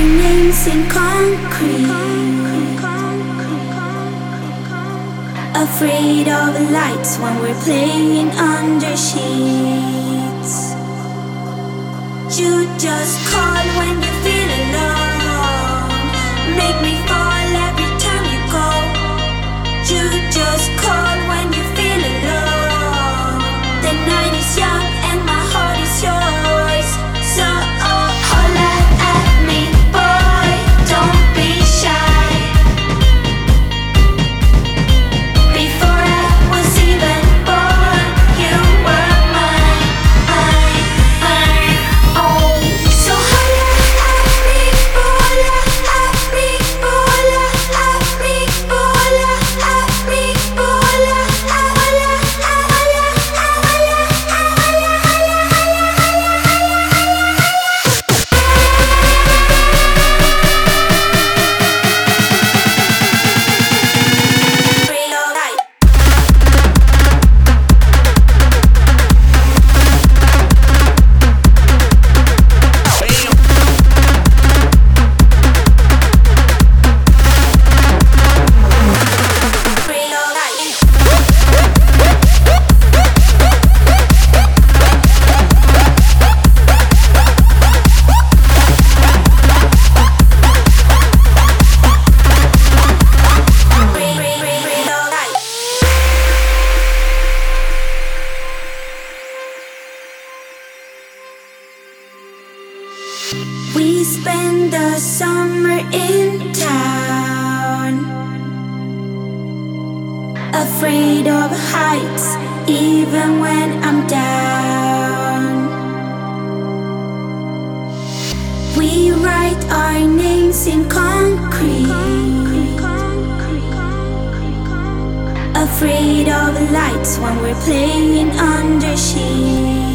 names in concrete. Afraid of the lights when we're playing under sheets. You just call when you feel alone. Make me fall every time you go. You just call when you feel alone. The night is young and my heart is yours. So holla at me, boy, don't be shy. Before I was even born, you were mine, mine, mine. Oh, so holla at me, holla at me, holla at me, holla at me, holla We spend the summer in town, afraid of heights even when I'm down. We write our names in concrete, afraid of the lights when we're playing under sheets.